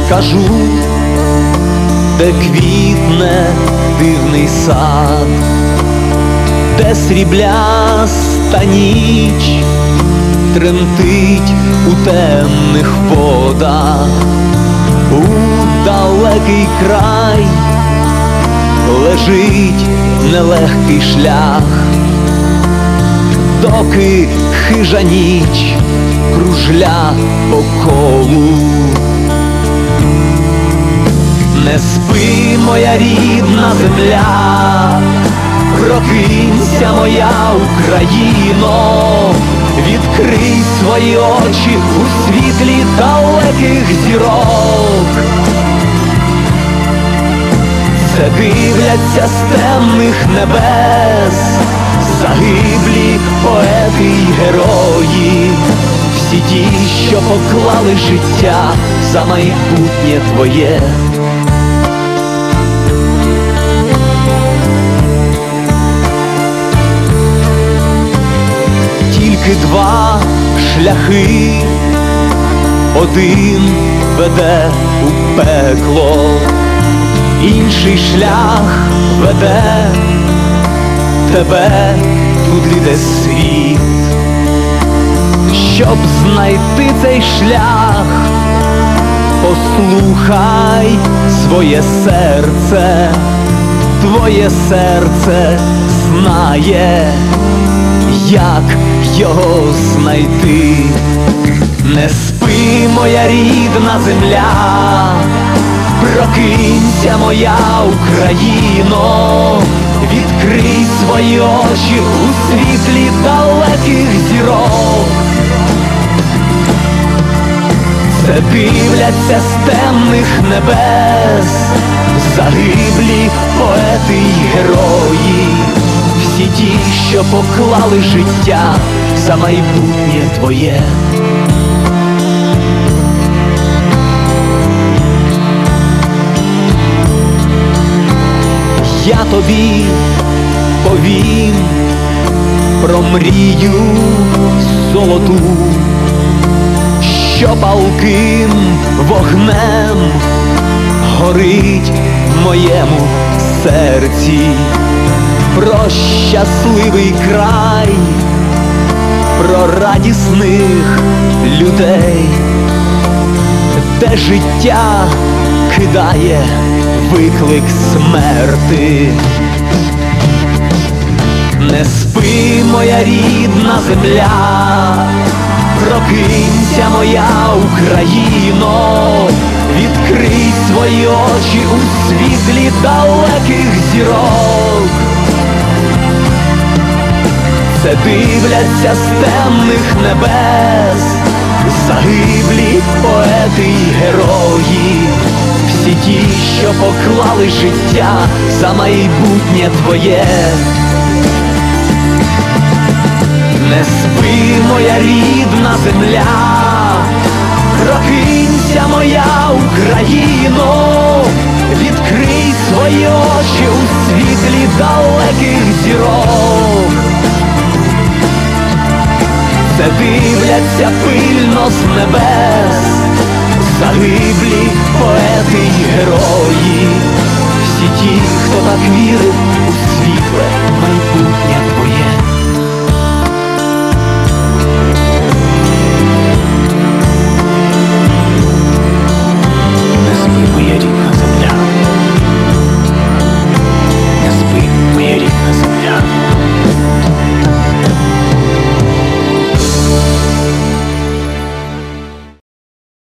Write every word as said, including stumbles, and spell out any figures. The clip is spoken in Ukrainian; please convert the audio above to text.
скажу, де квітне дивний сад, де срібляста ніч тремтить у темних водах, у далекий край лежить нелегкий шлях, доки хижа ніч кружля по колу. Не спи, моя рідна земля, прокинься, моя Україно, відкрий свої очі у світлі далеких зірок. Це дивляться з темних небес загиблі поети й герої, всі ті, що поклали життя за майбутнє твоє. Тільки два шляхи, один веде у пекло, інший шлях веде тебе туди, де світ. Щоб знайти цей шлях, послухай своє серце, твоє серце знає, як його знайти. Не спи, моя рідна земля, прокинься, моя Україно, відкрий свої очі у світлі далеких зірок. Це дивляться з темних небес загиблі поети й герої, всі ті, що поклали життя за майбутнє твоє. Я тобі повім про мрію золоту, що палким вогнем горить в моєму серці, про щасливий край, про радісних людей, де життя кидає виклик смерти. Не спи, моя рідна земля, прокинься, моя Україно, відкрий свої очі у світлі далеких зірок. Це дивляться з темних небес загиблі поети й герої, всі ті, що поклали життя за майбутнє твоє. Не спи, моя рідна земля, прокинься, моя Україно, відкрий свої очі у світлі далеких зірок. Це дивляться пильно з небес загиблі поети й герої, всі ті, хто так вірив